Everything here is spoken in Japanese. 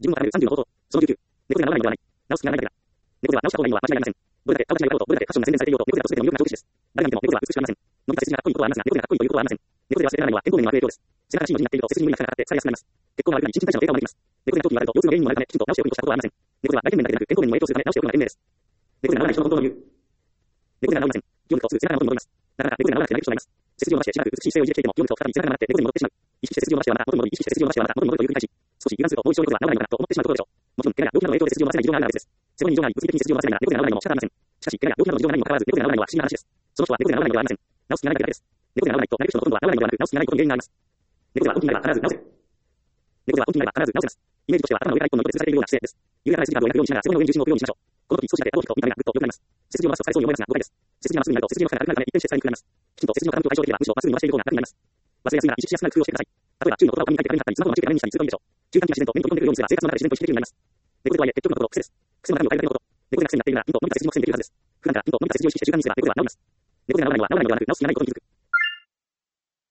自分は30のこと、その19。猫で治らないのではない。治す気がないだけだ。猫では治した方がいいのは間違いありません。どれだけ顔立ちが良いこと、どれだけファッションが洗練されていようと、猫では全ての魅力が常識です。誰が見ても猫では美しくありません。伸びた背筋がかっこいいことはありますが、猫でかっこいいということはありません。猫で忘れられないのは健康面の悪影響です。背中が C の字になっていると背筋に無理がかかって疲れやすくなります。血行が悪くなり新陳代謝の低下を招きます。猫では長期にわたると腰痛の原因にもなるため、きちんと治しておくに越したことはありません。猫では外見面だけでなく健康面にも影響するため治しておくのが賢明です。猫で治らない人の本当の理由。猫では治りません。筋肉とすぐ背中が元に戻ります。なかなか猫で治らなくて泣く人がいます。背筋を伸ばしてしばらく美しい姿勢を維持していても、筋肉と再び背中が曲がって猫に戻ってしまう。意識して背筋を伸ばしてはまた元に戻り、意識して背筋を伸ばしてはまた元に戻るという繰り返し。少し油断するともう一度猫では治らないのかなと思ってしまうところでしょう。もちろん、怪我や病気などの影響で背筋を伸ばせない事情があるのは別です。背骨に異常があり、物理的に背筋を伸ばせないなら猫で治らないのも仕方ありません。しかし、怪我や病気などの事情がないにもかかわらず、猫で治らないのは不思議な話です。その人は猫で治らないのではありません。治す気がないだけです。猫で治らないと、なれる人のほとんどは治らないのではなく、治す気がないことに原因があります。猫では本気になれば必ず治せ。猫では本気になれば必ず治せます。イメージとしては頭の上から一本の糸で吊るされているような姿勢です。緩やかな筋カーブを描くようにしながら背骨の上に重心を置くようにしましょう。この時少しだけ頭を引くと見た目がぐっと良くなります。背筋を伸ばすと疲れそうに思いますが誤解です。背筋がまっすぐになると背筋の負荷が軽くなるため一転して疲れにくくなります。きちんと背筋の傾きを解消できればむしろまっすぐに伸ばしている方が楽になります。忘れやすいなら意識しやすくなる工夫をしてください。例えば注意の言葉を紙に書いて壁に貼ったりスマホの待ち受け画面にしたりするといいでしょう。中間期が自然と目に飛び込んでくるようにすれば生活の中で自然と意識できるようになります。猫とはいえ結局のところ癖です。癖の中身を変えるだけのこと。猫で癖になっているならピンと伸びた背筋も癖にできるはずです。普段からピンと伸びた背筋を意識して習慣にすれば猫では治ります。猫で治らないのは治らないのではなく治す気がないことに気づく。